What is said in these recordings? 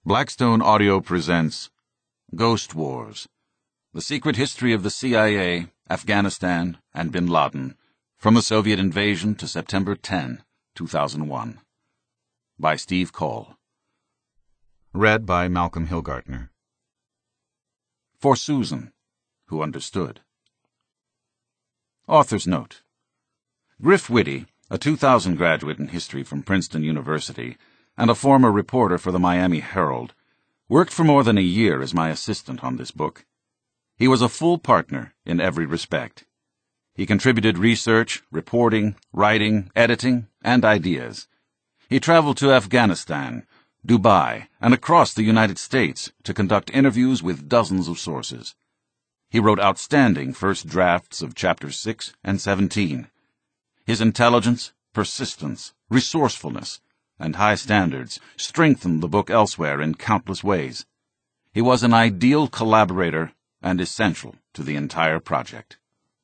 Blackstone Audio presents Ghost Wars, The Secret History of the CIA, Afghanistan, and Bin Laden, from the Soviet invasion to September 10, 2001. By Steve Cole. Read by Malcolm Hilgartner. For Susan, who understood. Author's Note. Griff Witte, a 2000 graduate in history from Princeton University, and a former reporter for the Miami Herald, worked for more than a year as my assistant on this book. He was a full partner in every respect. He contributed research, reporting, writing, editing, and ideas. He traveled to Afghanistan, Dubai, and across the United States to conduct interviews with dozens of sources. He wrote outstanding first drafts of Chapters 6 and 17. His intelligence, persistence, resourcefulness, and high standards strengthened the book elsewhere in countless ways. He was an ideal collaborator and essential to the entire project.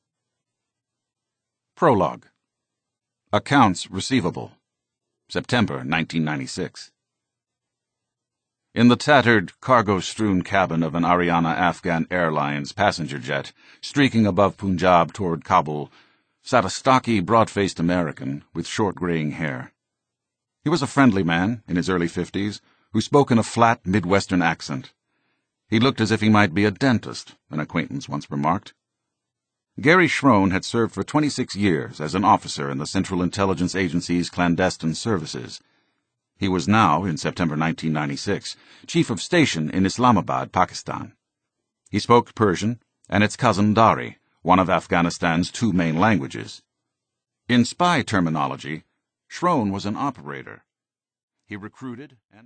Prologue. Accounts Receivable. September 1996. In the tattered, cargo-strewn cabin of an Ariana Afghan Airlines passenger jet streaking above Punjab toward Kabul sat a stocky, broad-faced American with short graying hair. He was a friendly man, in his early 50s, who spoke in a flat Midwestern accent. He looked as if he might be a dentist, an acquaintance once remarked. Gary Schroen had served for 26 years as an officer in the Central Intelligence Agency's clandestine services. He was now, in September 1996, chief of station in Islamabad, Pakistan. He spoke Persian and its cousin Dari, one of Afghanistan's two main languages. In spy terminology, Schroen was an operator. He recruited and